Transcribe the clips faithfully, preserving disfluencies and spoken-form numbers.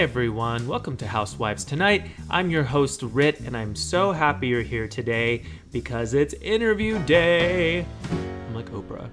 everyone, welcome to Housewives Tonight. I'm your host Rit, and I'm so happy you're here today because it's interview day. I'm like Oprah.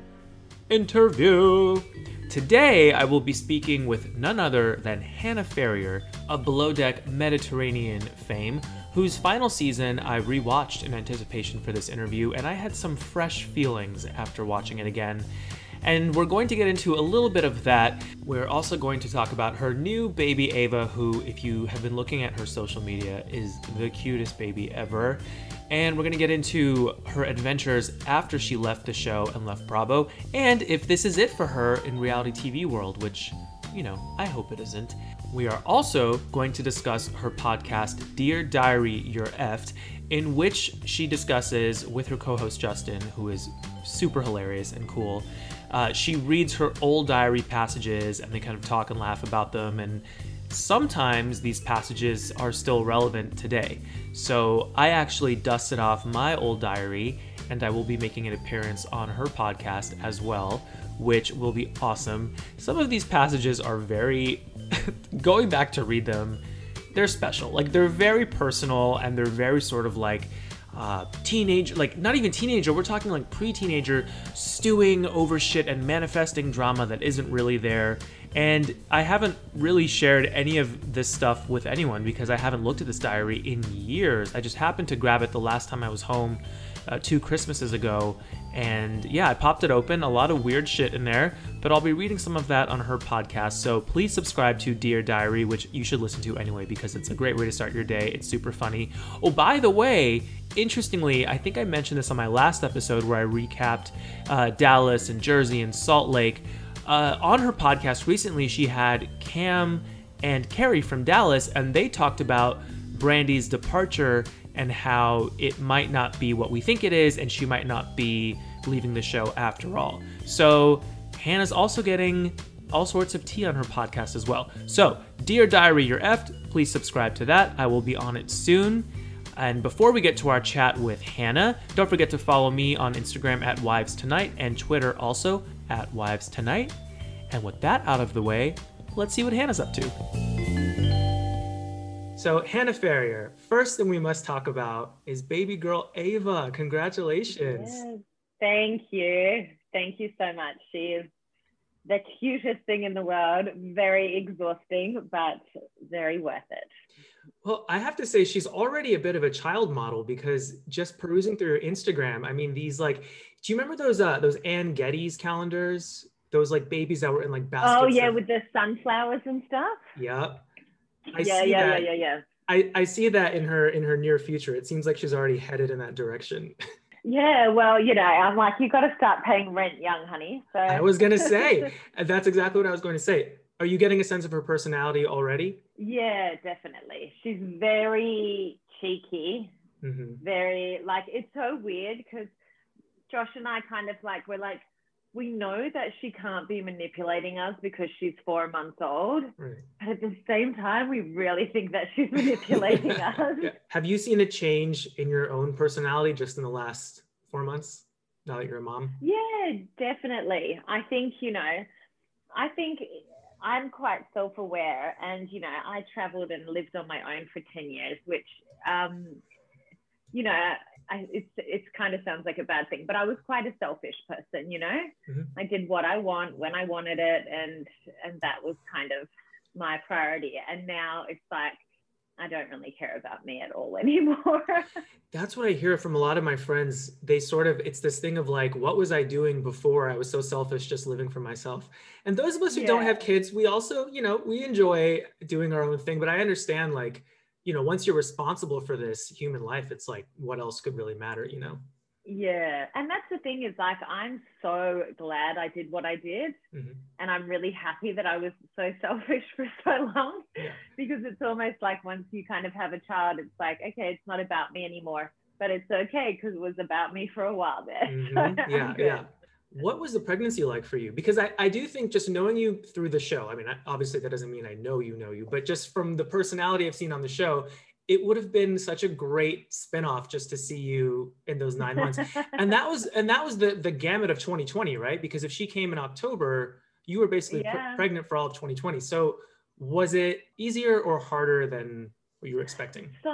Interview. Today I will be speaking with none other than Hannah Ferrier of Below Deck Mediterranean fame, whose final season I rewatched in anticipation for this interview, and I had some fresh feelings after watching it again. And we're going to get into a little bit of that. We're also going to talk about her new baby Ava, who, if you have been looking at her social media, is the cutest baby ever. And we're going to get into her adventures after she left the show and left Bravo, and if this is it for her in reality T V world, which, you know, I hope it isn't. We are also going to discuss her podcast, Dear Diary, You're Effed, in which she discusses with her co-host Justin, who is super hilarious and cool. Uh, she reads her old diary passages and they kind of talk and laugh about them, and sometimes these passages are still relevant today. So I actually dusted off my old diary and I will be making an appearance on her podcast as well, which will be awesome. Some of these passages are very, going back to read them, they're special. Like, they're very personal and they're very sort of like uh, teenage, like not even teenager, we're talking like pre-teenager stewing over shit and manifesting drama that isn't really there. And I haven't really shared any of this stuff with anyone because I haven't looked at this diary in years. I just happened to grab it the last time I was home uh, two Christmases ago. And yeah, I popped it open, a lot of weird shit in there, but I'll be reading some of that on her podcast. So please subscribe to Dear Diary, which you should listen to anyway because it's a great way to start your day. It's super funny. Oh, by the way, interestingly, I think I mentioned this on my last episode where I recapped uh, Dallas and Jersey and Salt Lake. Uh, on her podcast recently, she had Cam and Carrie from Dallas, and they talked about Brandy's departure and how it might not be what we think it is, and she might not be leaving the show after all. So Hannah's also getting all sorts of tea on her podcast as well. So, Dear Diary, You're Effed, please subscribe to that. I will be on it soon. And before we get to our chat with Hannah, don't forget to follow me on Instagram at Wives Tonight and Twitter also at Wives Tonight. And with that out of the way, let's see what Hannah's up to. So Hannah Ferrier, first thing we must talk about is baby girl Ava. Congratulations. Yes, thank you. Thank you so much. She is the cutest thing in the world. Very exhausting, but very worth it. Well, I have to say she's already a bit of a child model because just perusing through her Instagram, I mean, these like, do you remember those uh, those Ann Geddes calendars? Those like babies that were in like baskets. Oh yeah, of... with the sunflowers and stuff. Yeah. I yeah, see yeah, that. yeah, yeah, yeah. I, I see that in her in her near future. It seems like she's already headed in that direction. Yeah, well, you know, I'm like, you got to start paying rent young, honey. So I was gonna say, that's exactly what I was going to say. Are you getting a sense of her personality already? Yeah, definitely. She's very cheeky, mm-hmm. very, like, it's so weird because Josh and I kind of like, we're like, we know that she can't be manipulating us because she's four months old, right. But at the same time, we really think that she's manipulating yeah. us. Yeah. Have you seen a change in your own personality just in the last four months, now that you're a mom? Yeah, definitely. I think, you know, I think I'm quite self-aware, and, you know, I traveled and lived on my own for ten years, which, um, you know, I, it's it's kind of sounds like a bad thing, but I was quite a selfish person, you know. Mm-hmm. I did what I want when I wanted it, and and that was kind of my priority. And now it's like I don't really care about me at all anymore. That's what I hear from a lot of my friends. They sort of, it's this thing of like, what was I doing before I was so selfish, just living for myself? And those of us who yeah. don't have kids, we also, you know, we enjoy doing our own thing, but I understand like, you know, once you're responsible for this human life, it's like, what else could really matter, you know? Yeah. And that's the thing is like, I'm so glad I did what I did. Mm-hmm. And I'm really happy that I was so selfish for so long yeah. because it's almost like once you kind of have a child, it's like, okay, it's not about me anymore, but it's okay because it was about me for a while there. Mm-hmm. So yeah. Yeah. What was the pregnancy like for you? Because I, I do think just knowing you through the show, I mean, obviously that doesn't mean I know you know you, but just from the personality I've seen on the show, it would have been such a great spinoff just to see you in those nine months. And that was, and that was the, the gamut of twenty twenty, right? Because if she came in October, you were basically yeah. pre- pregnant for all of twenty twenty. So Was it easier or harder than what you were expecting? So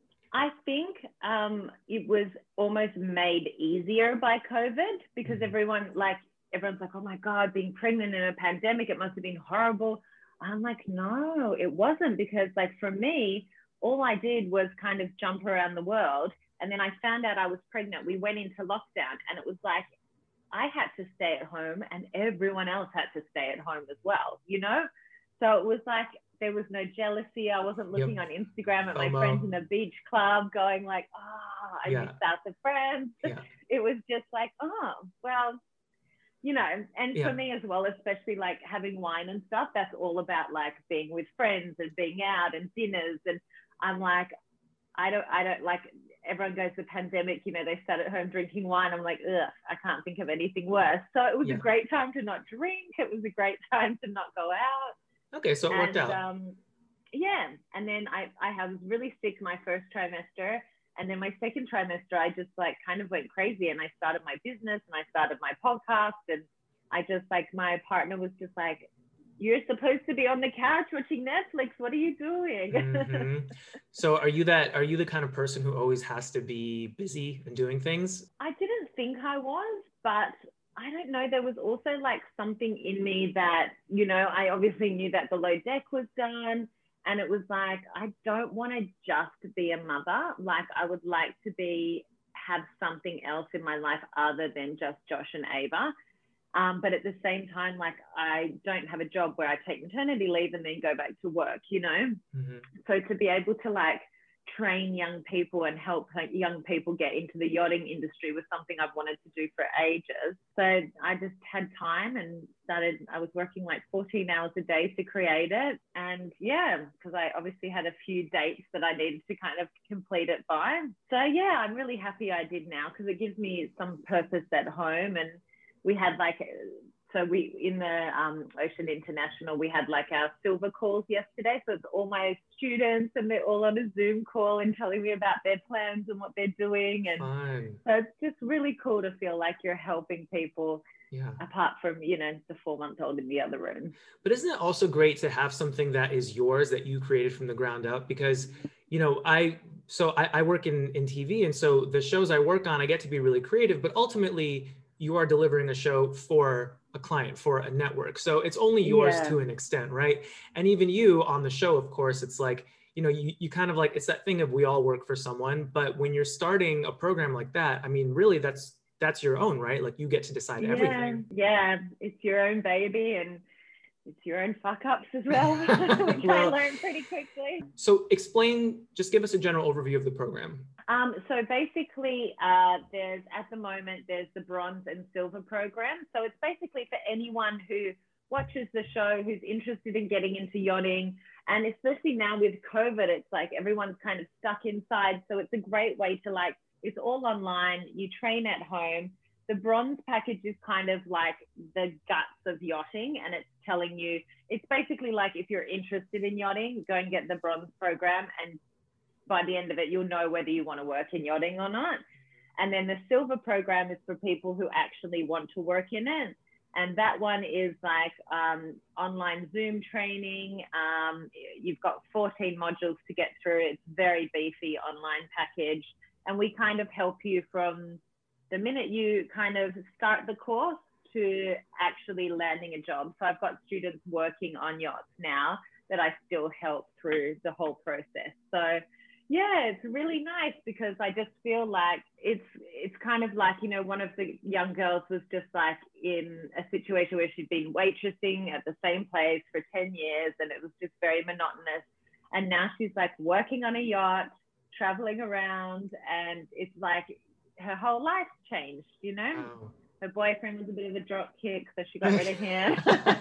I think um, it was almost made easier by COVID because mm-hmm. everyone like everyone's like, oh my God, being pregnant in a pandemic, it must have been horrible. I'm like, no, it wasn't, because like for me, all I did was kind of jump around the world. And then I found out I was pregnant. We went into lockdown and it was like, I had to stay at home and everyone else had to stay at home as well, you know? So it was like, there was no jealousy. I wasn't looking yep. on Instagram at my FOMO. Friends in the beach club going like, oh, I yeah. missed out the friends. Yeah. It was just like, oh, well, you know, and yeah. for me as well, especially like having wine and stuff, that's all about like being with friends and being out and dinners. And I'm like, I don't, I don't like, everyone goes to the pandemic, you know, they sat at home drinking wine. I'm like, ugh, I can't think of anything worse. So it was yeah. a great time to not drink. It was a great time to not go out. Okay, so it worked and, out. Um, yeah, and then I, I was really sick my first trimester. And then my second trimester, I just like kind of went crazy and I started my business and I started my podcast. And I just like, my partner was just like, you're supposed to be on the couch watching Netflix. What are you doing? Mm-hmm. So are you that, are you the kind of person who always has to be busy and doing things? I didn't think I was, but I don't know. There was also like something in me that, you know, I obviously knew that Below Deck was done. And it was like, I don't want to just be a mother. Like I would like to be, have something else in my life other than just Josh and Ava. Um, but at the same time, like I don't have a job where I take maternity leave and then go back to work, you know? Mm-hmm. So to be able to like train young people and help like, young people get into the yachting industry was something I've wanted to do for ages. So I just had time and started, I was working like fourteen hours a day to create it. And yeah, because I obviously had a few dates that I needed to kind of complete it by. So yeah, I'm really happy I did now because it gives me some purpose at home. And we had like, so we, in the um, Ocean International, we had like our silver calls yesterday. So it's all my students and they're all on a Zoom call and telling me about their plans and what they're doing. And Fun. So it's just really cool to feel like you're helping people yeah. apart from, you know, the four month old in the other room. But isn't it also great to have something that is yours that you created from the ground up? Because, you know, I, so I, I work in, in T V. And so the shows I work on, I get to be really creative, but ultimately you are delivering a show for a client, for a network. So it's only yours yeah. to an extent, right? And even you on the show, of course, it's like, you know, you, you kind of like, it's that thing of we all work for someone, but when you're starting a program like that, I mean, really that's, that's your own, right? Like you get to decide yeah, everything. Yeah, it's your own baby and it's your own fuck ups as well, which well, I learned pretty quickly. So explain, just give us a general overview of the program. Um, so basically, uh, there's at the moment, there's the bronze and silver program. So it's basically for anyone who watches the show, who's interested in getting into yachting. And especially now with COVID, it's like everyone's kind of stuck inside. So it's a great way to like, it's all online, you train at home. The bronze package is kind of like the guts of yachting, and it's telling you, it's basically like if you're interested in yachting, go and get the bronze program, and by the end of it, you'll know whether you want to work in yachting or not. And then the silver program is for people who actually want to work in it. And that one is like um, online Zoom training. Um, you've got fourteen modules to get through. It's very beefy online package. And we kind of help you from the minute you kind of start the course to actually landing a job. So I've got students working on yachts now that I still help through the whole process. So yeah, it's really nice because I just feel like it's it's kind of like, you know, one of the young girls was just like in a situation where she'd been waitressing at the same place for ten years and it was just very monotonous. And now she's like working on a yacht, traveling around, and it's like her whole life changed, you know? Wow. Her boyfriend was a bit of a drop kick, so she got rid of him.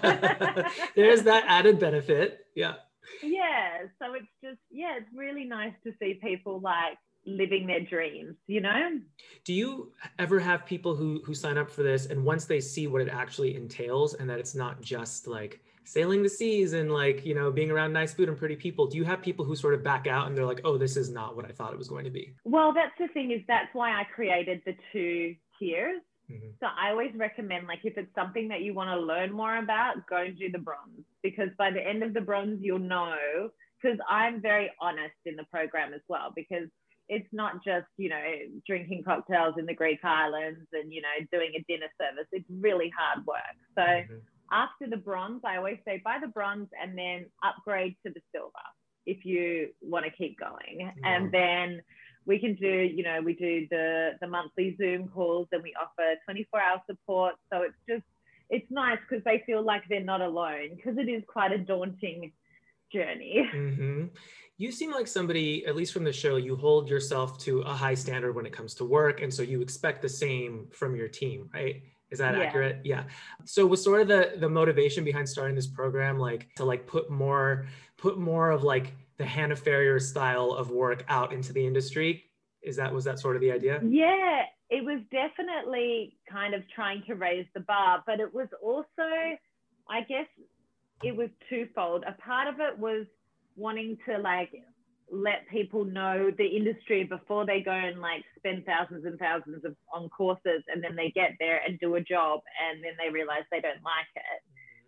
There's that added benefit. Yeah. Yeah. So it's just, yeah, it's really nice to see people like living their dreams, you know? Do you ever have people who who sign up for this and once they see what it actually entails and that it's not just like sailing the seas and like, you know, being around nice food and pretty people, do you have people who sort of back out and they're like, oh, this is not what I thought it was going to be? Well, that's the thing is that's why I created the two tiers. Mm-hmm. So I always recommend, like, if it's something that you want to learn more about, go and do the bronze, because by the end of the bronze, you'll know, because I'm very honest in the program as well, because it's not just, you know, drinking cocktails in the Greek islands and, you know, doing a dinner service. It's really hard work. So mm-hmm. after the bronze, I always say buy the bronze and then upgrade to the silver if you want to keep going. Mm-hmm. And then we can do, you know, we do the, the monthly Zoom calls, and we offer twenty-four hour support. So it's just, it's nice because they feel like they're not alone, because it is quite a daunting journey. Mm-hmm. You seem like somebody, at least from the show, you hold yourself to a high standard when it comes to work. And so you expect the same from your team, right? Is that yeah. accurate? Yeah. So was sort of the, the motivation behind starting this program, like to like put more, put more of like the Hannah Ferrier style of work out into the industry? Is that, was that sort of the idea? Yeah, it was definitely kind of trying to raise the bar, but it was also, I guess it was twofold. A part of it was wanting to like let people know the industry before they go and like spend thousands and thousands of on courses, and then they get there and do a job and then they realize they don't like it.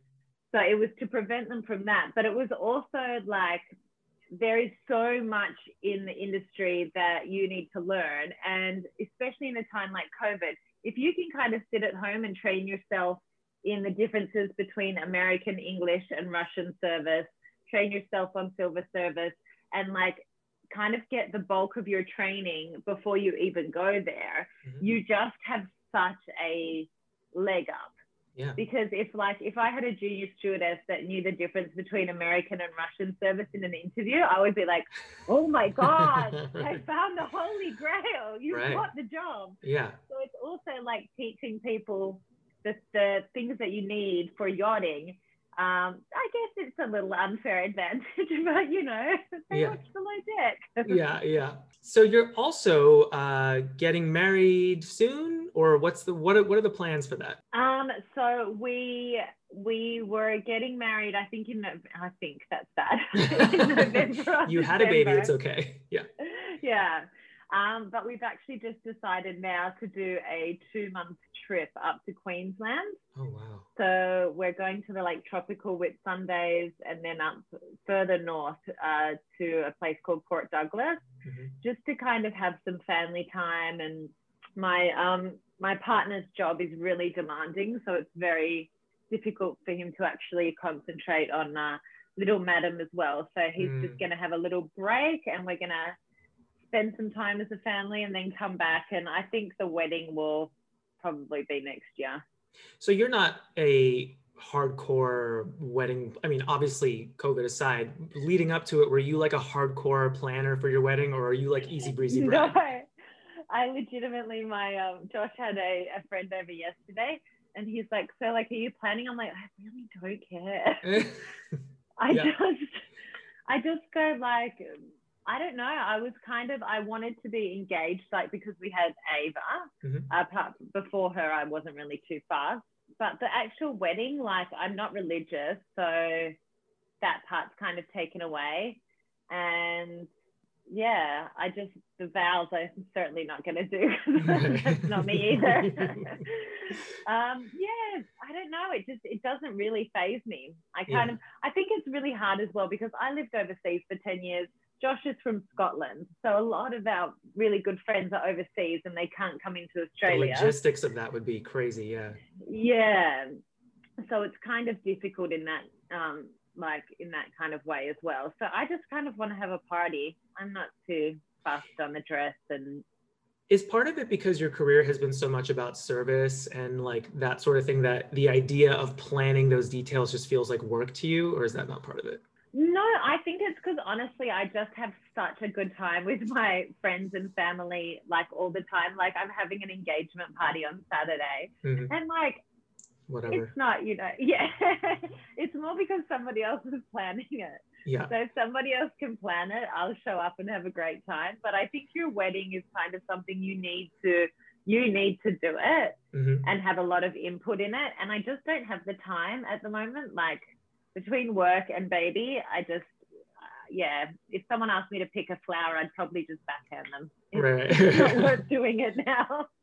So it was to prevent them from that. But it was also like, there is so much in the industry that you need to learn. And especially in a time like COVID, if you can kind of sit at home and train yourself in the differences between American English and Russian service, train yourself on silver service, and like kind of get the bulk of your training before you even go there, mm-hmm. you just have such a leg up. Yeah. Because if like, if I had a junior stewardess that knew the difference between American and Russian service in an interview, I would be like, oh my God, I found the holy grail. You've right. got the job. Yeah. So it's also like teaching people the, the things that you need for yachting. Um, I guess it's a little unfair advantage, but you know, they yeah. watch below deck. yeah, yeah. So you're also uh, getting married soon, or what's the what? Are, what are the plans for that? Um, so we we were getting married. I think in I think that's that. in November. You had December. a baby. It's okay. Yeah. Yeah. Um, but we've actually just decided now to do a two-month trip up to Queensland. Oh, wow. So we're going to the like tropical Whitsundays, and then up further north uh, to a place called Port Douglas, mm-hmm. just to kind of have some family time. And my um, my partner's job is really demanding, so it's very difficult for him to actually concentrate on uh, little Madam as well. So he's mm. just going to have a little break, and we're going to spend some time as a family and then come back. And I think the wedding will probably be next year. So you're not a hardcore wedding. I mean, obviously COVID aside, leading up to it, were you like a hardcore planner for your wedding, or are you like easy breezy bride? No, I legitimately, my, um, Josh had a, a friend over yesterday, and he's like, so like, are you planning? I'm like, I really don't care. I yeah. just, I just go like, I don't know. I was kind of, I wanted to be engaged, like, because we had Ava. Mm-hmm. Uh, before her, I wasn't really too fast. But the actual wedding, like, I'm not religious, so that part's kind of taken away. And yeah, I just, the vows I'm certainly not going to do. That's not me either. um, yeah, I don't know. It just, it doesn't really faze me. I kind yeah. of, I think it's really hard as well, because I lived overseas for ten years. Josh is from Scotland, so a lot of our really good friends are overseas and they can't come into Australia. The logistics of that would be crazy, yeah. Yeah, so it's kind of difficult in that, um, like in that kind of way as well. So I just kind of want to have a party. I'm not too fussed on the dress. And is part of it because your career has been so much about service and like that sort of thing, that the idea of planning those details just feels like work to you, or is that not part of it? No, I think it's because honestly, I just have such a good time with my friends and family, like all the time. Like I'm having an engagement party on Saturday, mm-hmm. and like, whatever. It's not, you know, yeah, it's more because somebody else is planning it. Yeah. So if somebody else can plan it, I'll show up and have a great time. But I think your wedding is kind of something you need to, you need to do it mm-hmm. and have a lot of input in it. And I just don't have the time at the moment. Like, between work and baby, I just, uh, yeah, if someone asked me to pick a flower, I'd probably just backhand them. It's, right. it's not worth doing it now.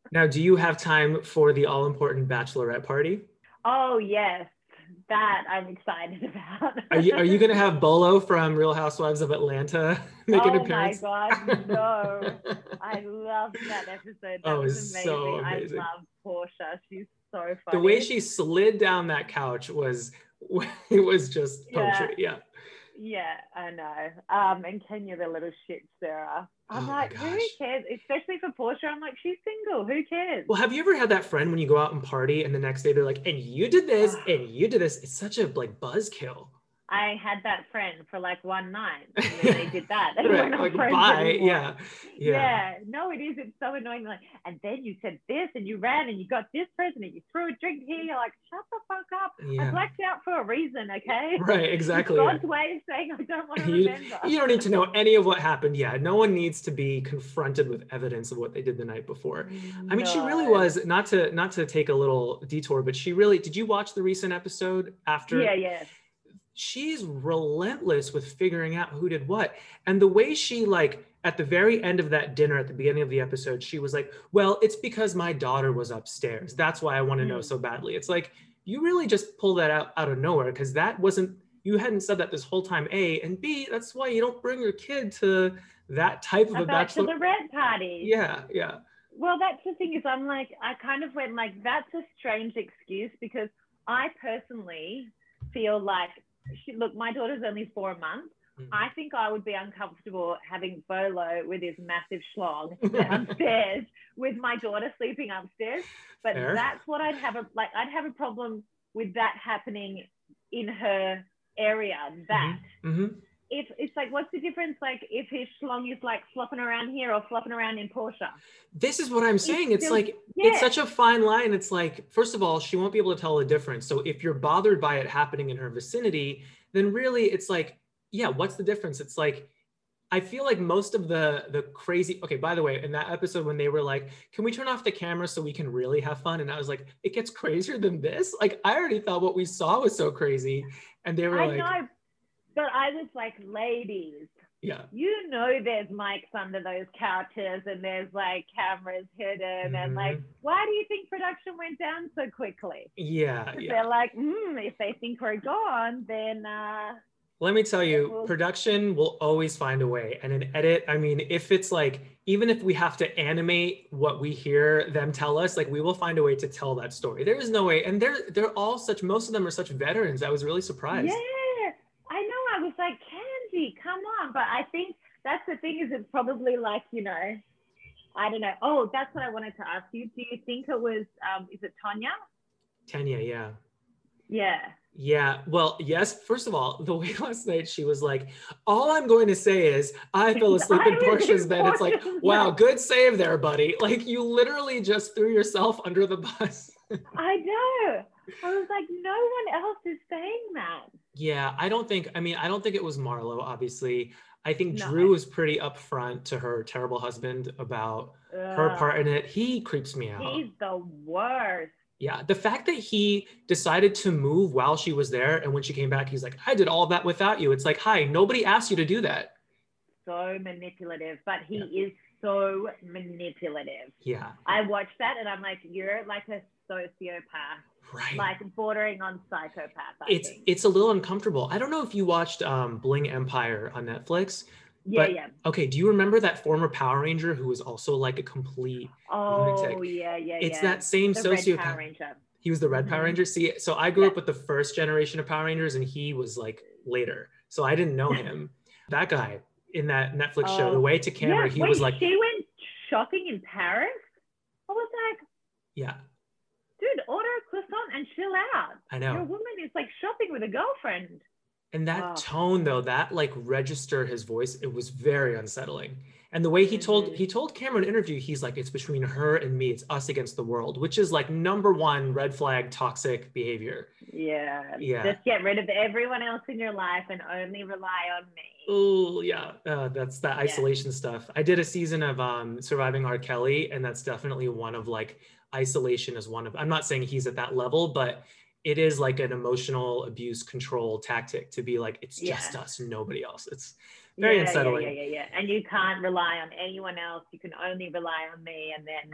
Now, do you have time for the all-important bachelorette party? Oh yes, that I'm excited about. Are you are you gonna have Bolo from Real Housewives of Atlanta make an Oh my appearance? God, no. I loved that episode. That Oh, was it's so amazing. I amazing. love Portia. She's so The way funny. she slid down that couch was it was just Yeah, poetry. Yeah. yeah, I know. Um, and Kenya, the little shit stirrer. I'm Oh my like, who gosh. cares? Especially for Portia. I'm like, she's single. Who cares? Well, have you ever had that friend when you go out and party and the next day they're like, and you did this Ugh. and you did this? It's such a like buzzkill. I had that friend for like one night, and then they did that, and we're Right. not Like, friends bye. anymore. Yeah. Yeah. Yeah, no, it is. It's so annoying. Like, and then you said this, and you ran, and you got this present, and you threw a drink here. You're like, shut the fuck up. I Yeah. blacked out for a reason, okay? Right. It's Exactly. God's Yeah. way of saying I don't want to You, remember. you don't need to know any of what happened. Yeah. No one needs to be confronted with evidence of what they did the night before. I mean, she really No. was not to not to take a little detour, but she really did you watch the recent episode after? Yeah, yeah. She's relentless with figuring out who did what. And the way she like at the very end of that dinner at the beginning of the episode, she was like, well, it's because my daughter was upstairs. That's why I want to know Mm. so badly. It's like, you really just pulled that out, out of nowhere because that wasn't, you hadn't said that this whole time, A, and B, that's why you don't bring your kid to that type of a About to bachelor. the red party. Yeah, yeah. Well, that's the thing is I'm like, I kind of went like, that's a strange excuse because I personally feel like, she, look, my daughter's only four months. Mhm. I think I would be uncomfortable having Bolo with his massive schlong downstairs with my daughter sleeping upstairs. But Fair. that's what I'd have a, like, I'd have a problem with that happening in her area. That Mm-hmm. if it's like, what's the difference? Like if his schlong is like flopping around here or flopping around in Portia. This is what I'm saying. It's, still- like, yeah. it's such a fine line. It's like, first of all, she won't be able to tell the difference. So if you're bothered by it happening in her vicinity, then really it's like, yeah, what's the difference? It's like, I feel like most of the the crazy, okay, by the way, in that episode when they were like, can we turn off the camera so we can really have fun? And I was like, it gets crazier than this. Like, I already thought what we saw was so crazy. And they were I like, know, but I was like, ladies, yeah. you know there's mics under those couches and there's like cameras hidden. And like, Mhm. why do you think production went down so quickly? Yeah, yeah. They're like, hmm, if they think we're gone, then uh, Let me tell you, Well- production will always find a way. And an edit, I mean, if it's like, even if we have to animate what we hear them tell us, like we will find a way to tell that story. There is no way. And they're they're all such, most of them are such veterans. I was really surprised. yeah, I know. I was like, Kenzie, come on. But I think that's the thing is it's probably like, you know, I don't know. Oh, that's what I wanted to ask you. Do you think it was, um, is it Tanya? Tanya, yeah. Yeah. Yeah, well, yes. First of all, the way last night she was like, all I'm going to say is I fell asleep I in was Portia's in bed. It's like, Portia's wow, bed. good save there, buddy. Like you literally just threw yourself under the bus. I know. I was like, no one else is saying that. Yeah, I don't think, I mean, I don't think it was Marlo, obviously. I think No. Drew was pretty upfront to her terrible husband about her Ugh, part in it. He creeps me out. He's the worst. Yeah, the fact that he decided to move while she was there, and when she came back, he's like, I did all that without you. It's like, hi, nobody asked you to do that. So manipulative, but he Yeah. is so manipulative. Yeah, I watched that and I'm like, you're like a sociopath, right. like bordering on psychopath. I it's think. it's a little uncomfortable. I don't know if you watched um, Bling Empire on Netflix. yeah, but- yeah. Okay, do you remember that former Power Ranger who was also like a complete Oh, lunatic? yeah, yeah, It's yeah. that same the Red sociopath. Power Ranger. He was the Red Power Mhm. Ranger. See, so I grew Yeah. up with the first generation of Power Rangers, and he was like later, so I didn't know him. That guy in that Netflix show, Oh. The Way to Camera, yeah, he wait, was like, she went shopping in Paris. I was like, yeah, dude, order a croissant and chill out. I Your know. woman is like shopping with a girlfriend. And that Oh. tone, though, that like registered his voice. It was very unsettling. And the way he told Mhm. he told Cameron in an interview, he's like, it's between her and me. It's us against the world, which is like number one red flag toxic behavior. Yeah. Yeah. Just get rid of everyone else in your life and only rely on me. Oh yeah, uh, that's that isolation stuff. I did a season of um, Surviving R. Kelly, and that's definitely one of like isolation is one of. I'm not saying he's at that level, but it is like an emotional abuse control tactic to be like, it's just Yeah. us, nobody else. It's very yeah, unsettling. Yeah, yeah, yeah, yeah. And you can't rely on anyone else. You can only rely on me. And then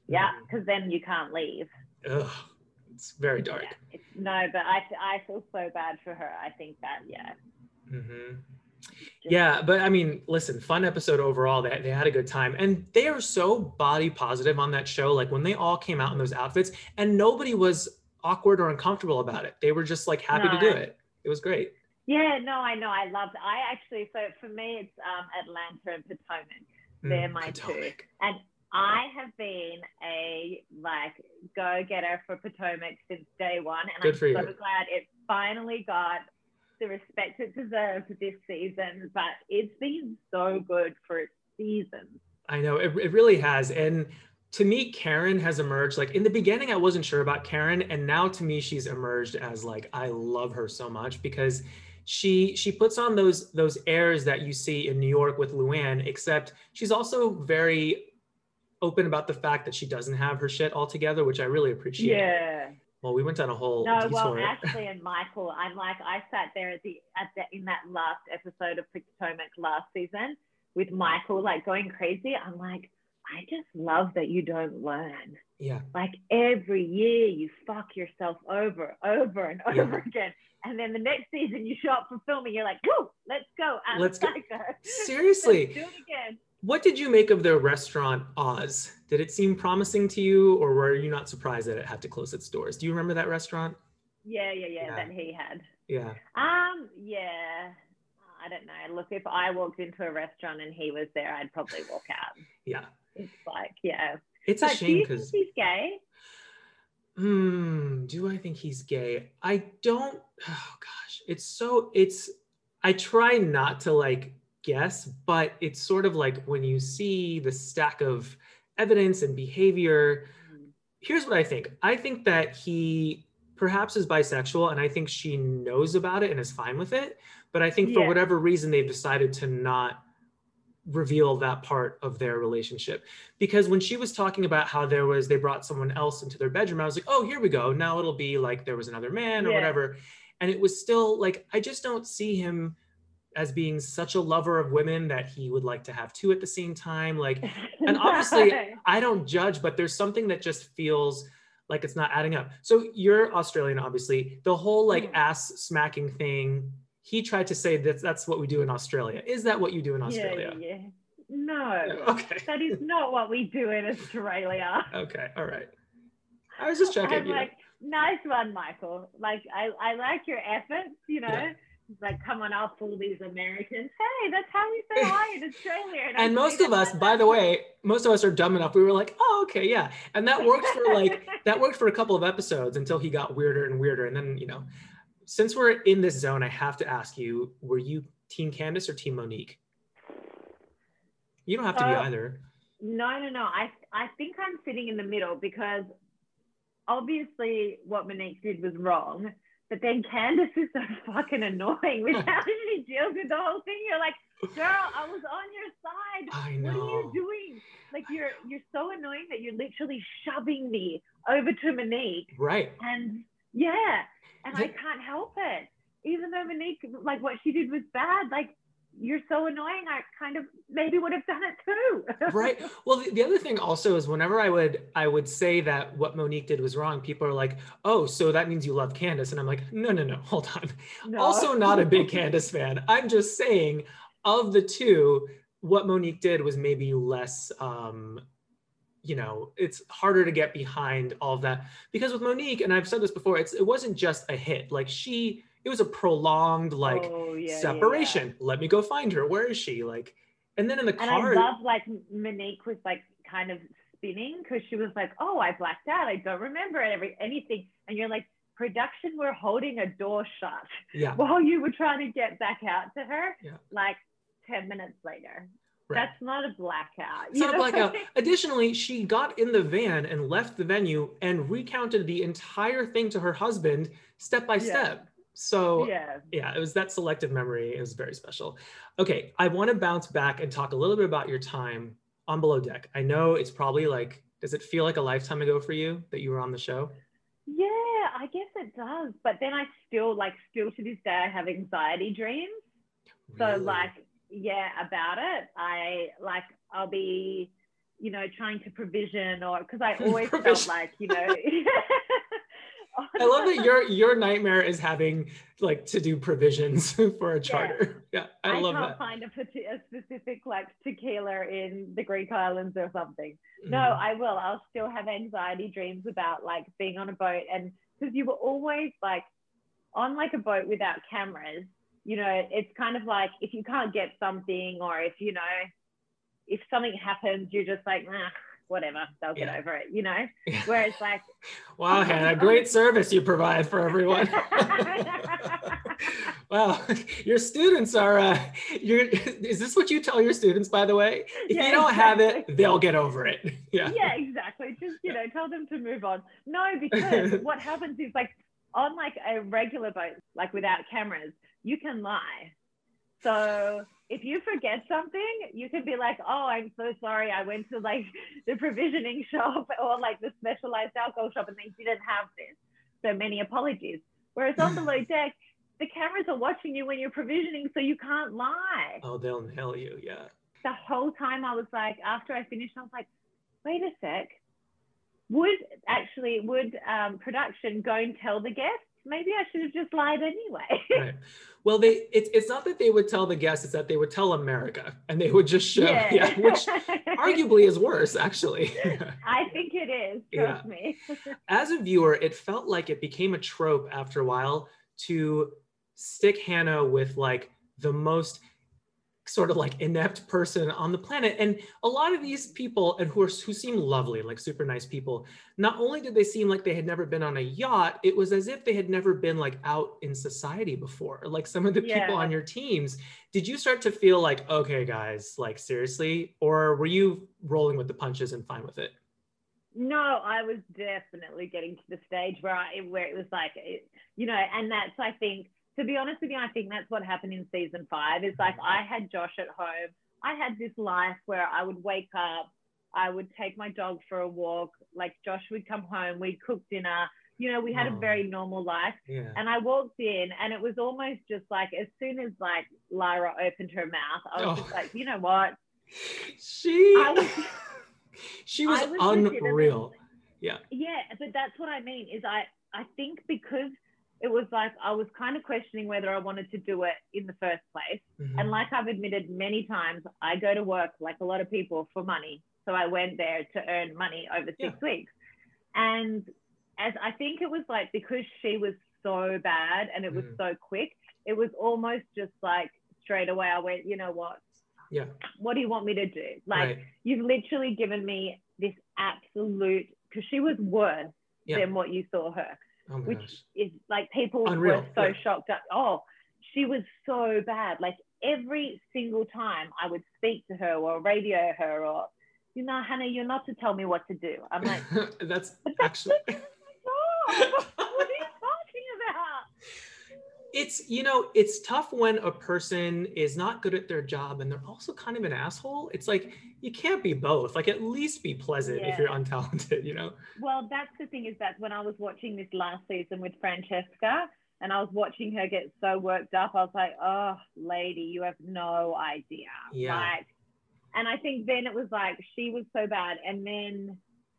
Yeah, Mhm. because then you can't leave. Ugh, it's very dark. Yeah, it's, no, but I I feel so bad for her. I think that yeah, Hmm. just Yeah, but I mean, listen, fun episode overall. They, they had a good time. And they are so body positive on that show. Like when they all came out in those outfits and nobody was awkward or uncomfortable about it. They were just like happy to do no. it. It was great. Yeah, no, I know. I loved. I actually, so for me, it's um, Atlanta and Potomac. They're Mm, my two, Potomac. and I have been a like go getter for Potomac since day one, and Good I'm for so you. glad it finally got the respect it deserves this season. But it's been so good for its season. I know it, it really has. And to me, Karen has emerged. Like in the beginning, I wasn't sure about Karen. And now to me, she's emerged as like, I love her so much because she she puts on those those airs that you see in New York with Luann, except she's also very open about the fact that she doesn't have her shit all together, which I really appreciate. Yeah. Well, we went on a whole No, well, detour. Ashley and Michael, I'm like, I sat there at the at the in that last episode of Potomac last season with Michael, like going crazy. I'm like, I just love that you don't learn. Yeah. Like every year you fuck yourself over, over and over Yeah. again. And then the next season you show up for filming, you're like, whoo, let's go. I'm Let's go. psycho. Seriously. Let's do it again. What did you make of their restaurant, Oz? Did it seem promising to you, or were you not surprised that it had to close its doors? Do you remember that restaurant? Yeah, yeah, yeah, Yeah. that he had. Yeah. Um, yeah. I don't know. Look, if I walked into a restaurant and he was there, I'd probably walk out. Yeah. It's like, yeah. It's but a shame do you because. think he's gay? Hmm. Do I think he's gay? I don't. Oh gosh, it's so. It's. I try not to like guess, but it's sort of like when you see the stack of evidence and behavior. Here's what I think. I think that he perhaps is bisexual, and I think she knows about it and is fine with it. But I think for Yeah. whatever reason, they've decided to not reveal that part of their relationship. Because when she was talking about how there was, they brought someone else into their bedroom, I was like, oh, here we go. Now it'll be like there was another man or Yeah. whatever. And it was still like, I just don't see him as being such a lover of women that he would like to have two at the same time. Like, and obviously I don't judge, but there's something that just feels like it's not adding up. So you're Australian, obviously. The whole like Mm. ass smacking thing, he tried to say that that's what we do in Australia. Is that what you do in Australia? Yeah, yeah. No, Okay. that is not what we do in Australia. Okay, all right. I was just checking. I'm You like, nice one, Michael. Like, I, I like your efforts, you know. Yeah. It's like, come on, I'll fool these Americans. Hey, that's how we say hi in Australia. And, I and most say of that us, like by that. the way, most of us are dumb enough. We were like, oh, okay, yeah. And that worked for like, that worked for a couple of episodes until he got weirder and weirder. And then, you know, since we're in this zone, I have to ask you, were you Team Candace or Team Monique? You don't have to be So- either. No, no, no. I, I think I'm sitting in the middle because obviously what Monique did was wrong. But then Candace is so fucking annoying with how she deals with the whole thing. You're like, girl, I was on your side. I What are you know. doing? Like you're you're so annoying that you're literally shoving me over to Monique. Right. And yeah, and I Yeah. can't help it. Even though Monique, like what she did was bad, like you're so annoying. I kind of maybe would have done it too. Right. Well, the, the other thing also is whenever I would I would say that what Monique did was wrong, people are like, oh, so that means you love Candace. And I'm like, no, no, no, hold on. No. Also not a big Candace fan. I'm just saying of the two, what Monique did was maybe less, um, you know, it's harder to get behind all of that. Because with Monique, and I've said this before, it's it wasn't just a hit. Like she, it was a prolonged like Oh, yeah, yeah, separation. yeah. Let me go find her. Where is she? Like, and then in the And car. I love like Monique was like kind of spinning because she was like, oh, I blacked out. I don't remember every anything. And you're like, production, we're holding a door shut Yeah. while you were trying to get back out to her. Yeah. Like ten minutes later. Right. That's not a blackout. It's you not a know? blackout. Additionally, she got in the van and left the venue and recounted the entire thing to her husband step by Yeah. step. So Yeah. yeah, it was that selective memory. It was very special. Okay, I want to bounce back and talk a little bit about your time on Below Deck. I know it's probably like, does it feel like a lifetime ago for you that you were on the show? Yeah, I guess it does. But then I still like still to this day I have anxiety dreams. So Really? like, yeah, about it. I like I'll be you know, trying to provision, or because I always felt like, you know. I love that your your nightmare is having like to do provisions for a charter. Yeah, yeah I, I love that. I can't find a, a specific like tequila in the Greek islands or something. Mm. No, Mm-hmm. I will. I'll still have anxiety dreams about like being on a boat, and because you were always like on like a boat without cameras, you know, it's kind of like if you can't get something, or if, you know, if something happens, you're just like, nah, whatever, they'll get yeah. over it, you know? Yeah. Whereas like... Wow, Hannah, great service you provide for everyone. Wow, your students are, uh, you're, is this what you tell your students, by the way? If yeah, you don't exactly. have it, they'll get over it. Yeah, yeah, exactly. Just, you know, tell them to move on. No, because what happens is like on like a regular boat, like without cameras, you can lie. So if you forget something, you can be like, oh, I'm so sorry. I went to like the provisioning shop or like the specialized alcohol shop and they didn't have this. So many apologies. Whereas on below deck, the cameras are watching you when you're provisioning, so you can't lie. Oh, they'll nail you, yeah. The whole time I was like, after I finished, I was like, wait a sec. Would actually, would um, production go and tell the guests? Maybe I should have just lied anyway. Right. Well, they it's it's not that they would tell the guests, it's that they would tell America and they would just show, yeah, yeah which arguably is worse, actually. I think it is, trust yeah. me. As a viewer, it felt like it became a trope after a while to stick Hannah with like the most sort of like inept person on the planet. And a lot of these people, and who are who seem lovely, like super nice people, not only did they seem like they had never been on a yacht, it was as if they had never been like out in society before. Like some of the yeah. people on your teams, did you start to feel like, okay, guys, like seriously, or were you rolling with the punches and fine with it? No, I was definitely getting to the stage where I, where it was like, you know, and that's, I think, to be honest with you, I think that's what happened in season five. Is like I had Josh at home. I had this life where I would wake up, I would take my dog for a walk. Like Josh would come home, we'd cook dinner. You know, we had oh, a very normal life. Yeah. And I walked in, and it was almost just like as soon as like Lyra opened her mouth, I was oh. just like, you know what? She, I was, she was, was unreal. Yeah. Yeah, but that's what I mean. Is I I think because it was like I was kind of questioning whether I wanted to do it in the first place. Mm-hmm. And like I've admitted many times, I go to work like a lot of people for money. So I went there to earn money over six yeah. weeks. And as I think it was like because she was so bad and it was mm. so quick, it was almost just like straight away I went, you know what? Yeah. What do you want me to do? Like right. you've literally given me this absolute, because she was worse yeah. than what you saw her. Oh which gosh. is like people Unreal. were so yeah. shocked at, oh, she was so bad. Like every single time I would speak to her or radio her or, you know, Hannah, you're not to tell me what to do. I'm like, that's, that's actually. What are you talking about? It's, you know, it's tough when a person is not good at their job and they're also kind of an asshole. It's like, you can't be both. Like, at least be pleasant yeah. if you're untalented, you know? Well, that's the thing is that when I was watching this last season with Francesca and I was watching her get so worked up, I was like, oh, lady, you have no idea. Yeah. Like, and I think then it was like, she was so bad. And then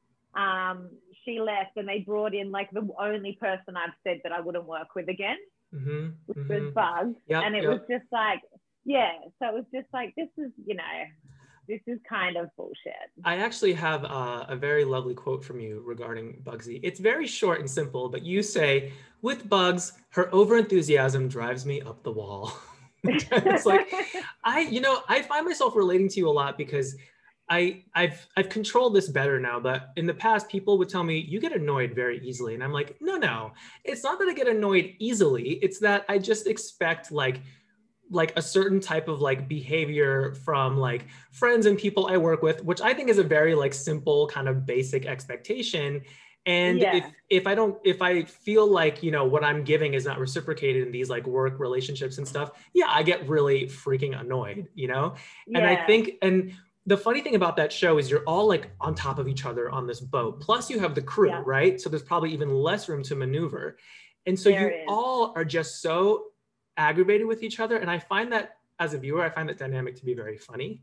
um, she left and they brought in like the only person I've said that I wouldn't work with again. Mm-hmm, which mm-hmm. was Bugs. Yep, and it yep. was just like, yeah, so it was just like, this is, you know, this is kind of bullshit. I actually have uh, a very lovely quote from you regarding Bugsy. It's very short and simple, but you say, with Bugs, her overenthusiasm drives me up the wall. It's like, I, you know, I find myself relating to you a lot because I, I've, I've controlled this better now, but in the past, people would tell me, you get annoyed very easily. And I'm like, no, no, it's not that I get annoyed easily. It's that I just expect like, like a certain type of like behavior from like friends and people I work with, which I think is a very like simple kind of basic expectation. And yeah. if, if I don't, if I feel like, you know, what I'm giving is not reciprocated in these like work relationships and stuff, yeah, I get really freaking annoyed, you know? Yeah. And I think, and the funny thing about that show is you're all like on top of each other on this boat. Plus you have the crew, yeah. right? So there's probably even less room to maneuver. And so there you is. all are just so aggravated with each other. And I find that as a viewer, I find that dynamic to be very funny.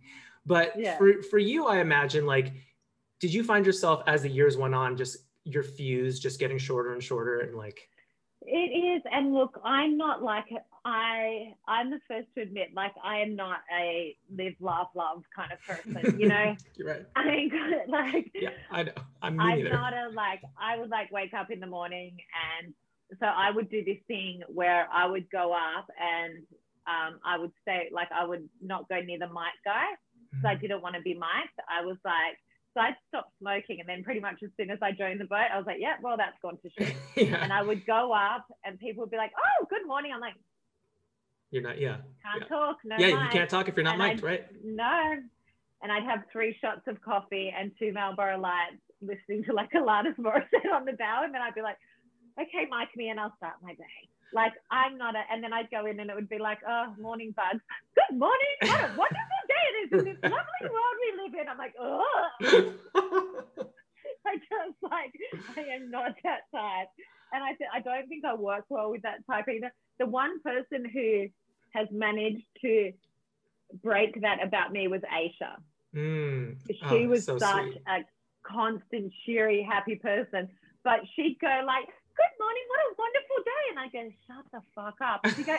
But Yeah. for, for you, I imagine, like, did you find yourself as the years went on, just your fuse just getting shorter and shorter and like? It is. And look, I'm not like, I, I'm the first to admit, like, I am not a live, laugh, love kind of person, you know? You're right. I ain't got like, Yeah, I know. I'm I'm neither. not a, like, I would like wake up in the morning, and so I would do this thing where I would go up and um, I would stay, like, I would not go near the mic guy because I didn't want to be mic'd. I was like, so I stopped smoking, and then pretty much as soon as I joined the boat, I was like, yeah, well, that's gone to shit. Yeah. And I would go up and people would be like, oh, good morning. I'm like, You're not, yeah. can't yeah. talk, no Yeah, mic. you can't talk if you're not And mic'd, I'd- right? No. And I'd have three shots of coffee and two Marlboro Lights, listening to like Alanis Morissette on the bow, and then I'd be like, okay, mic me and I'll start my day. Like, I'm not a, and then I'd go in and it would be like, oh, morning bugs. Good morning. What a wonderful day it is in this lovely world we live in. I'm like, oh. I just like, I am not that type. And I, th- I don't think I work well with that type either. The one person who has managed to break that about me was Aisha. Mm. She Oh, was so such sweet. a constant, cheery, happy person. But she'd go like, good morning, what a wonderful day. And I go, shut the fuck up. And she'd go,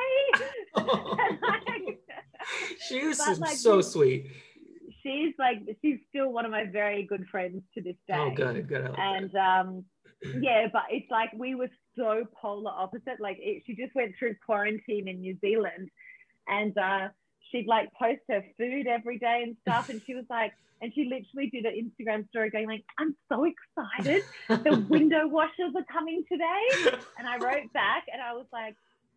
okay. And like, She was but, like, so she- sweet. she's like, she's still one of my very good friends to this day. Oh, good, good. I like And that. um, yeah, but it's like we were so polar opposite. Like it, she just went through quarantine in New Zealand, and uh, she'd like post her food every day and stuff. And she was like, and she literally did an Instagram story going like, I'm so excited. The window washers are coming today. And I wrote back and I was like,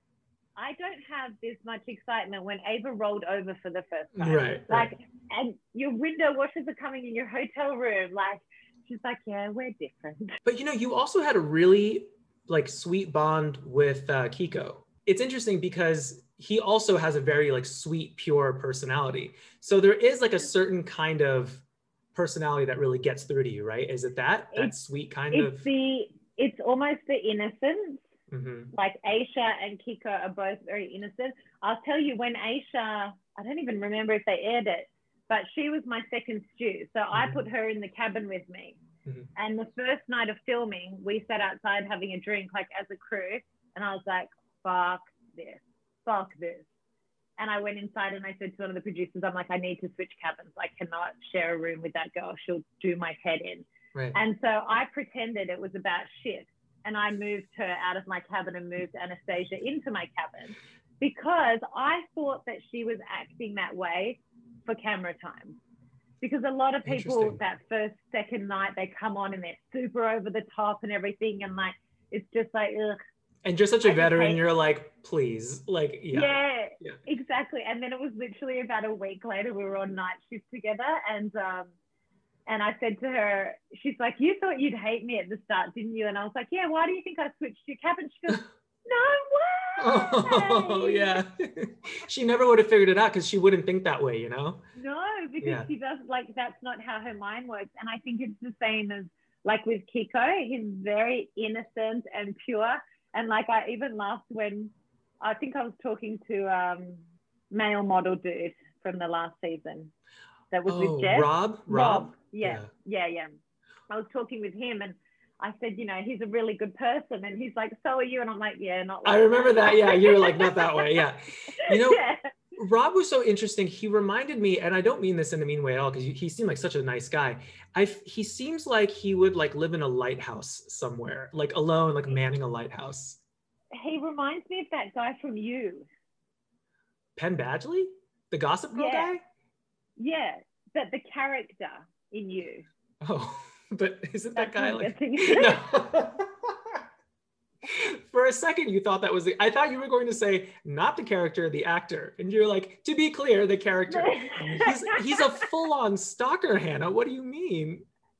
I don't have this much excitement when Ava rolled over for the first time. Right. Like, right. and your window washers are coming in your hotel room. Like, she's like, yeah, we're different. But you know, you also had a really like sweet bond with uh, Kiko. It's interesting because he also has a very like sweet, pure personality. So there is like a certain kind of personality that really gets through to you, right? Is it that that It's- sweet kind It's of? the, it's almost the innocence. Mhm. Like Aisha and Kiko are both very innocent. I'll tell you, when Aisha, I don't even remember if they aired it, but she was my second stew. So I Mhm. put her in the cabin with me. Mhm. And the first night of filming, we sat outside having a drink, like as a crew. And I was like, fuck this, fuck this. And I went inside and I said to one of the producers, I'm like, I need to switch cabins. I cannot share a room with that girl. She'll do my head in. Right. And so I pretended it was about shit. And I moved her out of my cabin and moved Anastasia into my cabin because I thought that she was acting that way for camera time. Because a lot of people Interesting. that first, second night, they come on and they're super over the top and everything. And like, it's just like, ugh. And you're such I a just veteran, hate- you're like, please, like, yeah. Yeah, Yeah. exactly. And then it was literally about a week later, we were on night shift together. And, um, and I said to her, she's like, you thought you'd hate me at the start, didn't you? And I was like, yeah, why do you think I switched your cabin? She goes, no way. Oh, yeah. She never would have figured it out because she wouldn't think that way, you know? No, because Yeah. she does, like, that's not how her mind works. And I think it's the same as, like, with Kiko. He's very innocent and pure. And, like, I even laughed when, I think I was talking to um, male model dude from the last season that was Oh, with Jess. Rob? Rob? Yeah, yeah, yeah. I was talking with him and I said, you know, he's a really good person. And he's like, so are you? And I'm like, yeah, not like I remember that. Yeah, you were like, not that way. Yeah. You know, yeah. Rob was so interesting. He reminded me, and I don't mean this in a mean way at all, because he seemed like such a nice guy. I he seems like he would like live in a lighthouse somewhere, like alone, like manning a lighthouse. He reminds me of that guy from You. Penn Badgley, the Gossip Girl Yeah. guy. Yeah, but the character in You. Oh, but isn't that That's guy what like? I'm guessing. No. For a second, you thought that was the. I thought you were going to say not the character, the actor, and you're like, to be clear, the character. He's he's a full-on stalker, Hannah. What do you mean?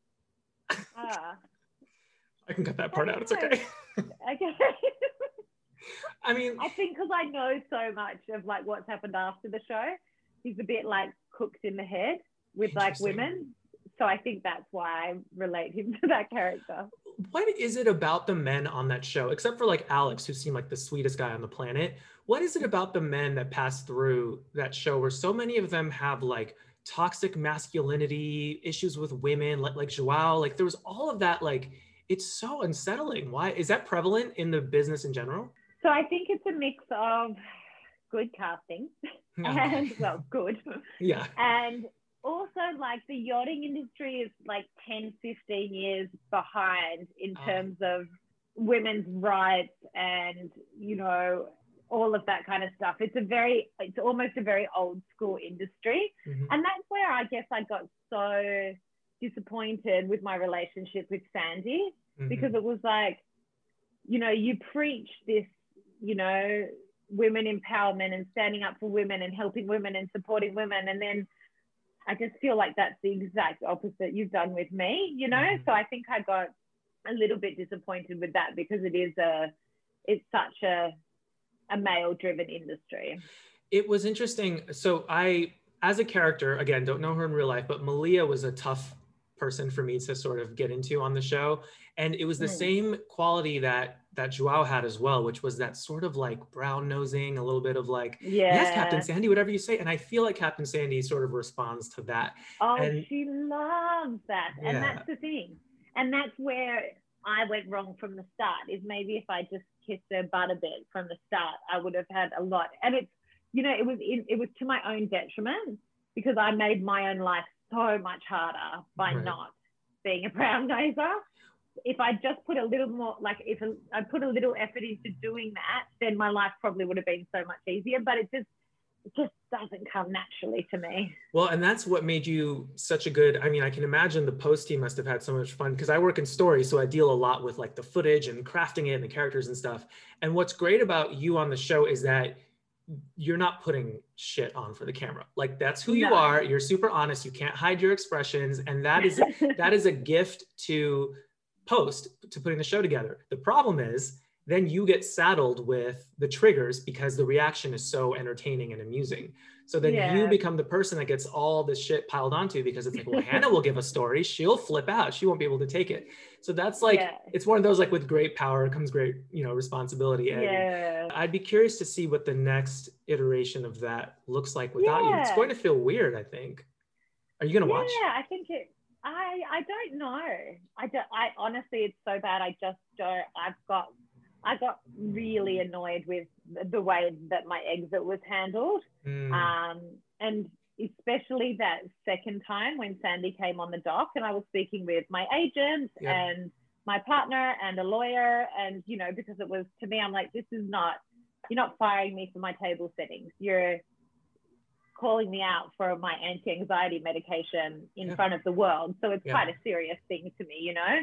Ah, I can cut that part out. It's okay. okay. I mean, I think because I know so much of like what's happened after the show, he's a bit like cooked in the head with like Interesting. women. So I think that's why I relate him to that character. what is it about the men on that show, except for like Alex, who seemed like the sweetest guy on the planet? What is it about the men that pass through that show where so many of them have like toxic masculinity, issues with women, like, like Joao, like there was all of that. Like, it's so unsettling. Why is that prevalent in the business in general? So I think it's a mix of good casting Okay. and, well, good. Yeah. And also, like, the yachting industry is like ten, fifteen years behind in Oh. terms of women's rights and, you know, all of that kind of stuff. It's a very, it's almost a very old school industry. Mhm. And that's where I guess I got so disappointed with my relationship with Sandy, Mhm. because it was like, you know, you preach this, you know, women empowerment and standing up for women and helping women and supporting women. And then I just feel like that's the exact opposite you've done with me, you know? Mhm. So I think I got a little bit disappointed with that, because it is a, it's such a, a male driven industry. It was interesting. So I, as a character, again, don't know her in real life, but Malia was a tough person for me to sort of get into on the show. And it was the Mm. same quality that that Joao had as well, which was that sort of like brown nosing, a little bit of like, yes, Captain Yeah. Sandy, whatever you say. And I feel like Captain Sandy sort of responds to that. Oh, And she loves that. And yeah, that's the thing. And that's where I went wrong from the start, is maybe if I just kissed her butt a bit from the start, I would have had a lot. And it's, you know, it was in, it was to my own detriment, because I made my own life so much harder by right. not being a brown noser. If I just put a little more, like if I put a little effort into doing that, then my life probably would have been so much easier. But it just, it just doesn't come naturally to me. Well, and that's what made you such a good, I mean, I can imagine the post team must have had so much fun, because I work in stories, so I deal a lot with like the footage and crafting it and the characters and stuff. And what's great about you on the show is that you're not putting shit on for the camera. Like, that's who you No. are. You're super honest. You can't hide your expressions. And that is, that is a gift to post, to putting the show together. The problem is then you get saddled with the triggers because the reaction is so entertaining and amusing. So then Yeah. you become the person that gets all this shit piled onto, because it's like, well, Hannah will give a story. She'll flip out. She won't be able to take it. So that's like, Yeah. it's one of those, like, with great power comes great, you know, responsibility. And Yeah. I'd be curious to see what the next iteration of that looks like without you. It's Yeah. going to feel weird, I think. Are you going to watch? Yeah, I think it, I, I don't know. I, do, I honestly, it's so bad. I just don't, I've got, I got really annoyed with the way that my exit was handled. Mm. Um, and especially that second time when Sandy came on the dock, and I was speaking with my agent Yep. and my partner and a lawyer. And, you know, because it was, to me, I'm like, this is not, you're not firing me for my table settings. You're calling me out for my anti-anxiety medication in Yeah. front of the world. So it's Yeah. quite a serious thing to me, you know?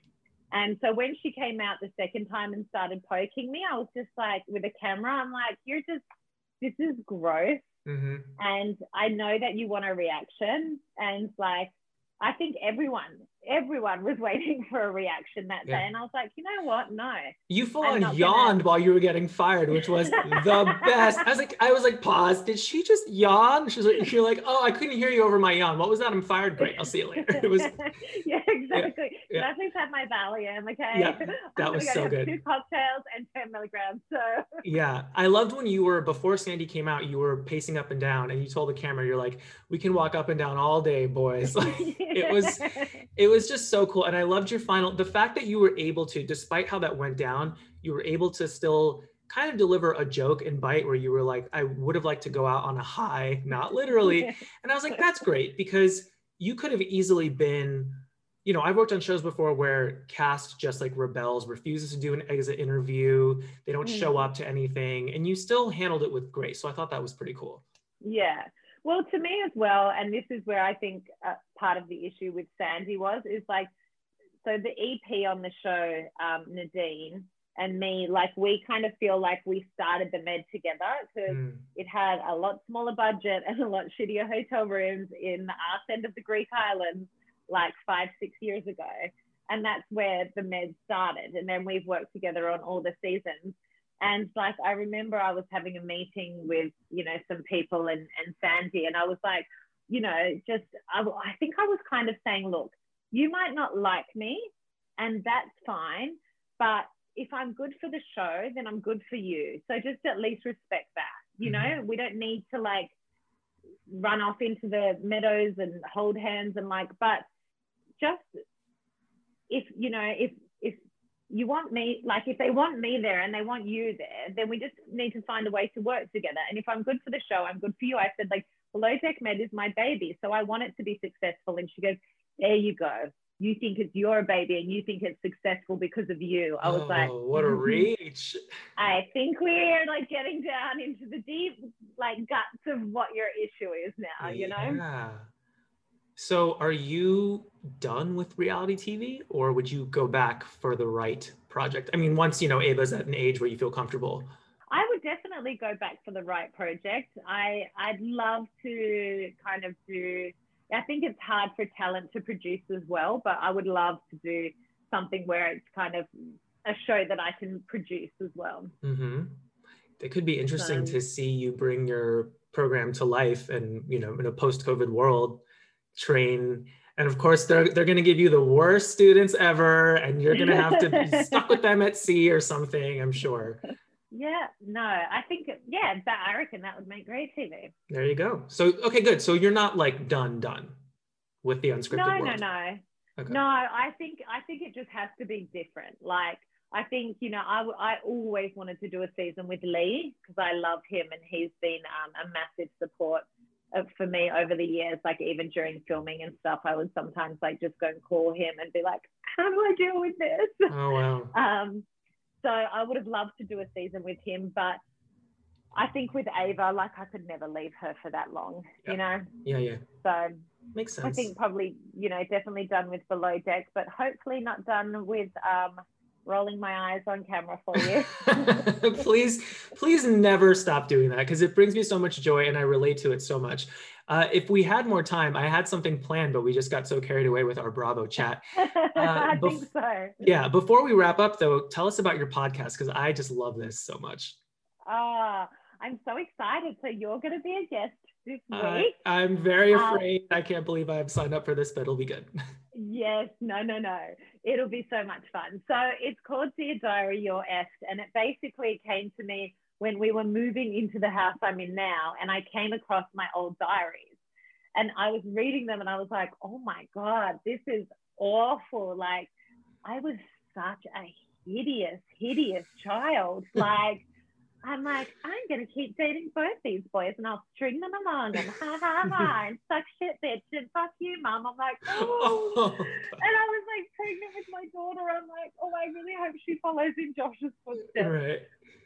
And so when she came out the second time and started poking me, I was just like, with a camera, I'm like, you're just, this is gross. Mm-hmm. And I know that you want a reaction. And like, I think everyone, everyone was waiting for a reaction that Yeah. day. And I was like, you know what? No. You full I'm on not yawned gonna- while you were getting fired, which was the best. I was like, I was like, pause. Did she just yawn? She's like, you're like, oh, I couldn't hear you over my yawn. What was that? I'm fired. Great. I'll see you later. It was. Yeah, exactly. Yeah. Can I please have my Valium, okay? Yeah, that I'm was gonna so have good. Two cocktails and ten milligrams. So Yeah, I loved when you were, before Sandy came out, you were pacing up and down, and you told the camera, you're like, we can walk up and down all day, boys. Like, it was, it was just so cool. And I loved your final, the fact that you were able to, despite how that went down, you were able to still kind of deliver a joke and bite where you were like, I would have liked to go out on a high, not literally. And I was like, that's great, because you could have easily been, you know, I've worked on shows before where cast just like rebels, refuses to do an exit interview. They don't Mm. show up to anything, and you still handled it with grace. So I thought that was pretty cool. Yeah. Well, to me as well, and this is where I think uh, part of the issue with Sandy was, is like, so the E P on the show, um, Nadine and me, like, we kind of feel like we started the Med together, because Mm. it had a lot smaller budget and a lot shittier hotel rooms in the arse end of the Greek islands, like five, six years ago. And that's where the Med started. And then we've worked together on all the seasons. And like, I remember I was having a meeting with, you know, some people and, and Sandy, and I was like, you know, just, I, I think I was kind of saying, look, you might not like me, and that's fine, but if I'm good for the show, then I'm good for you. So just at least respect that, you know. Mhm. We don't need to like run off into the meadows and hold hands and like, but just if, you know, if, if you want me, like if they want me there and they want you there, then we just need to find a way to work together. And if I'm good for the show, I'm good for you. I said, like, Below Deck Med is my baby, so I want it to be successful. And she goes, there you go. You think it's your baby and you think it's successful because of you. I was oh, like, what a reach. I think we're like getting down into the deep, like guts of what your issue is now, you know? Yeah. So are you done with reality T V, or would you go back for the right project? I mean, once, you know, Ava's at an age where you feel comfortable. I would definitely go back for the right project. I, I'd love to kind of do, I think it's hard for talent to produce as well, but I would love to do something where it's kind of a show that I can produce as well. Mm-hmm. It could be interesting Um, to see you bring your program to life and, you know, in a post-COVID world, train. And of course, they're, they're going to give you the worst students ever, and you're going to have to be stuck with them at sea or something, I'm sure. Yeah, no, I think, yeah, that, I reckon that would make great T V. There you go. So, okay, good. So you're not like done, done with the unscripted No, world. no, no. Okay. No, I think, I think it just has to be different. Like, I think, you know, I, I always wanted to do a season with Lee because I love him and he's been um, a massive support of, for me over the years. Like even during filming and stuff, I would sometimes like just go and call him and be like, how do I deal with this? Oh, wow. um, so I would have loved to do a season with him, but I think with Ava, like I could never leave her for that long, yeah. you know? Yeah, yeah. So makes sense. I think probably, you know, definitely done with Below Deck, but hopefully not done with um, rolling my eyes on camera for you. please, please never stop doing that because it brings me so much joy and I relate to it so much. Uh, if we had more time, I had something planned, but we just got so carried away with our Bravo chat. Uh, I bef- think so. Yeah. Before we wrap up though, tell us about your podcast because I just love this so much. Ah, uh, I'm so excited. So you're going to be a guest this Uh, week. I'm very afraid. Um, I can't believe I've signed up for this, but it'll be good. Yes, no, no, no. It'll be so much fun. So it's called Dear Diary, You're Effed. And it basically came to me when we were moving into the house I'm in now, and I came across my old diaries. And I was reading them and I was like, oh my God, this is awful. Like, I was such a hideous, hideous child. Like, I'm like, I'm going to keep dating both these boys and I'll string them along and ha ha ha and suck shit, bitch, and fuck you, mom. I'm like, oh. oh and I was like pregnant with my daughter. I'm like, oh, I really hope she follows in Josh's footsteps. Right.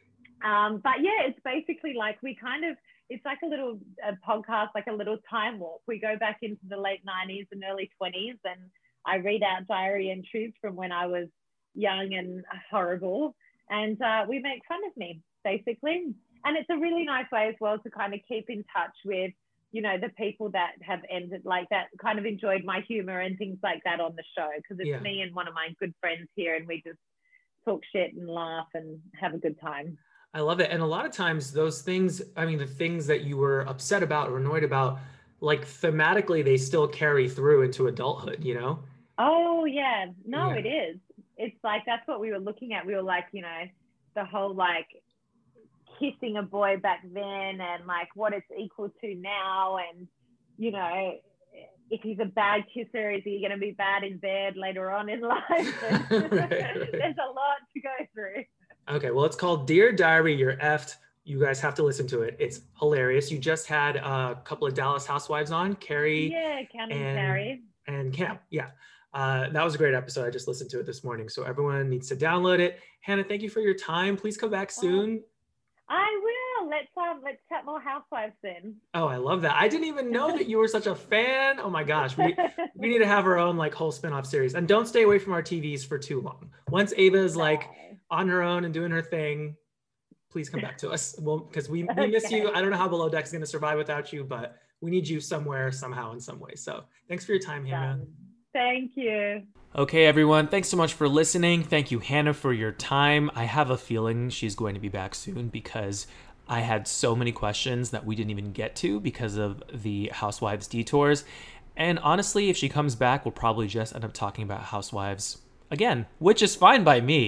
Um, but yeah, it's basically like we kind of, it's like a little a podcast, like a little time warp. We go back into the late nineties and early twenties and I read out diary entries from when I was young and horrible. And uh, we make fun of me, basically. And it's a really nice way as well to kind of keep in touch with, you know, the people that have ended like that, kind of enjoyed my humor and things like that on the show. Because it's yeah. me and one of my good friends here and we just talk shit and laugh and have a good time. I love it. And a lot of times those things, I mean, the things that you were upset about or annoyed about, like thematically, they still carry through into adulthood, you know? Oh, yeah. No, yeah. it is. It's like, that's what we were looking at. We were like, you know, the whole like kissing a boy back then and like what it's equal to now. And, you know, if he's a bad kisser, is he going to be bad in bed later on in life? right, right. There's a lot to go through. Okay, well, it's called Dear Diary, You're Effed. You guys have to listen to it. It's hilarious. You just had a couple of Dallas housewives on, Carrie. Yeah, Cam and and Carrie. And Cam, yeah. Uh, that was a great episode. I just listened to it this morning. So everyone needs to download it. Hannah, thank you for your time. Please come back soon. Oh, I will. Let's um, let's chat more housewives then. Oh, I love that. I didn't even know that you were such a fan. Oh my gosh. We, we need to have our own like whole spinoff series. And don't stay away from our T Vs for too long. Once Ava is like on her own and doing her thing, please come back to us. Well, because we, we okay. miss you. I don't know how Below Deck is going to survive without you, but we need you somewhere, somehow, in some way. So thanks for your time, Hannah. Um, Thank you. Okay, everyone. Thanks so much for listening. Thank you, Hannah, for your time. I have a feeling she's going to be back soon because I had so many questions that we didn't even get to because of the Housewives detours. And honestly, if she comes back, we'll probably just end up talking about Housewives again, which is fine by me.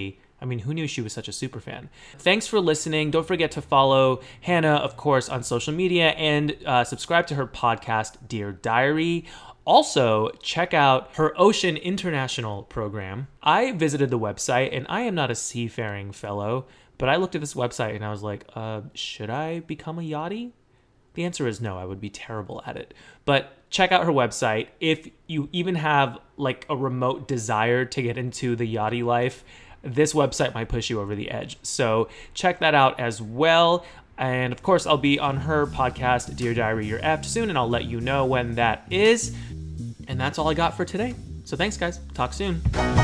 I mean, who knew she was such a super fan? Thanks for listening. Don't forget to follow Hannah, of course, on social media and uh, subscribe to her podcast, Dear Diary. Also, check out her Ocean International program. I visited the website, and I am not a seafaring fellow, but I looked at this website and I was like, uh, should I become a yachty? The answer is no, I would be terrible at it. But check out her website. If you even have like a remote desire to get into the yachty life, this website might push you over the edge. So check that out as well. And of course, I'll be on her podcast, Dear Diary, You're Effed, soon, and I'll let you know when that is. And that's all I got for today. So thanks, guys. Talk soon.